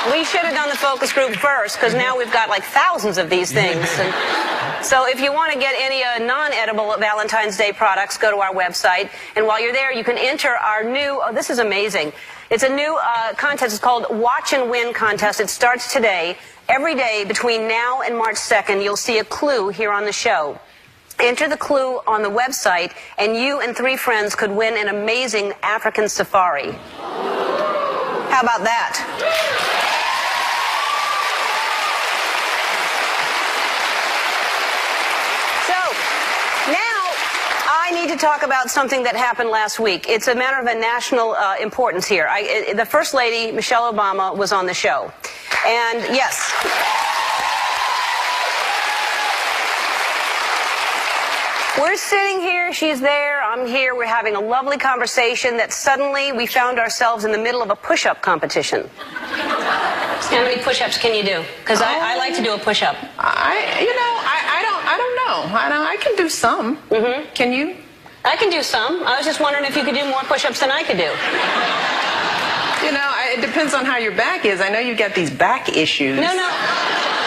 we should have done the focus group first, because now we've got like thousands of these things. And so if you want to get any non-edible Valentine's Day products, go to our website. And while you're there, you can enter our new, oh, this is amazing. It's a new contest. It's called Watch and Win Contest. It starts today. Every day between now and March 2nd, you'll see a clue here on the show. Enter the clue on the website, and you and 3 friends could win an amazing African safari. How about that? So, now I need to talk about something that happened last week. It's a matter of a national importance here. The First Lady, Michelle Obama, was on the show. And yes. We're sitting here, she's there, I'm here, we're having a lovely conversation that suddenly we found ourselves in the middle of a push-up competition. How many push-ups can you do? Because I like to do a push-up. I don't know. I can do some. Mm-hmm. Can you? I can do some. I was just wondering if you could do more push-ups than I could do. You know, it depends on how your back is. I know you've got these back issues. No.